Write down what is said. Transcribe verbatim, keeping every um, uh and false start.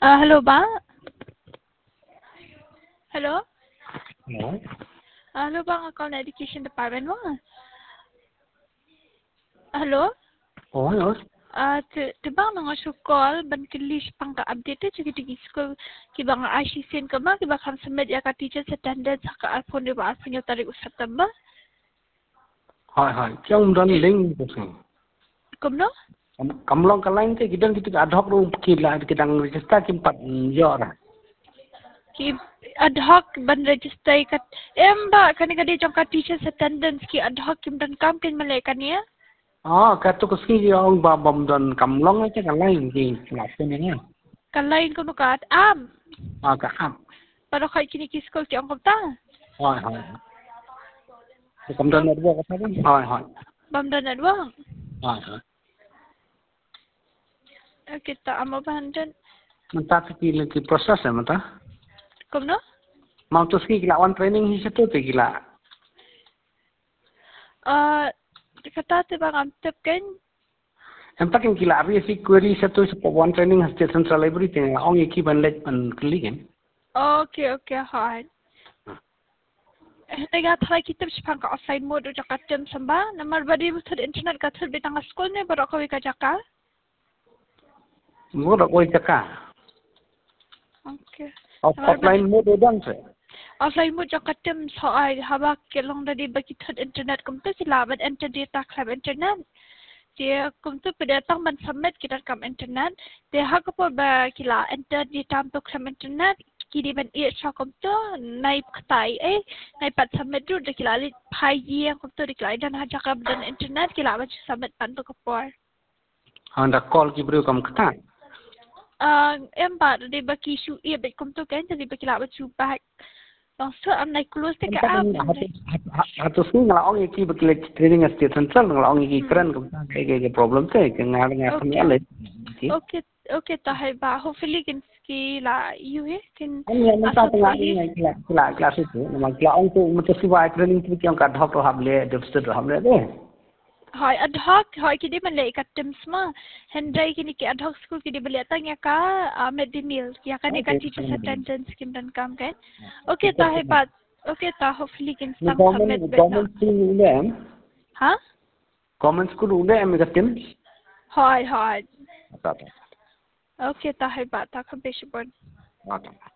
Uh, hello ba? Hello? Hello. Uh, hello ba ang account education department mo? Hello? Oh, hello. Uh, tiba nga sa call ban kilis pang ka-update sa kitigi school kiba nga I C sen ka ba kiba kam submit ya ka teacher attendance ka iPhone di ba asin yung tarik usap tamba? Hai hai. Chong dan link bosing. Kumno? Kamlong kalain te gidang gitu ad hoc room kila kidang register kimpat yo ra. Ki ad hoc ban register kat emba kani kadi jong ka teacher attendance ki ad hoc kim dan kam kin malay kaniya? Ah, katu kuski yung ba bom dan kamlong aja kalain di kelas ni. Kalain ko no kat am. Ah, ka am. Pero kay kiniki school ti angkop ta. Hai hai. Kam dan network apa kan? Hai hai. Bam dan adwang. Hai hai. Kita amo bandan. Mata ki lagi proses ya mata. Kumno? Mau tu ski kila one training hi situ te kila. Uh, kata ti bang amtep kan? Empat yang kila abi si query satu sepo one training hasil central library te ong iki ban let ban keligen. Okay, okay, hard. Tega try kita sepang ka offline mode uja katem samba. Namar badi mutud internet katul bitang school ni baru kau ika jaka. Mo dak oi jaka. Okay. Offline mode udan se. Offline mode jaka katem soal habak kelong dari bagi tud internet kum tu sila ban enter data club internet. Dia kum tu pedatang ban submit kita kam internet. Dia hak apa ba kila enter data untuk kam internet. Kini ban iya kum tu naib ketai eh naib pat submit tu dah kila lit pagi yang kum tu dikilai dan haja kam dan internet kila ban submit pan tu kapor. Anda call ki bro kam kata. Ah, empat di bagi isu iya bet kum tu kan jadi bagi lawan cuba. Langsung am naik close te ke am. Hatu sini ngalaong iki bekile training state central ngalaong iki keren kam ke ke problem te ke ngal ngal kami ale. Okay, okay tahay ba. Hopefully kin kila you eh kin Ani yang minta tengah ini kila kila kelas itu memang kila ong tu mesti si wa training tu ki ong ka dhok rohab le deficit rohab le de. Hai ad hoc hai kidi malay katem sma. Hendai kini ki ad hoc school kidi beli atang ya ka midday meal. Ya kan ka teacher attendance kim dan kam kan. Okay tahay ba. Okay ta hopefully kin sang submit bet na. Government school ule em. Ha? Government school ule em katim. Hai hai. Apa apa. Okay tahay ba ta kabisibon. Apa.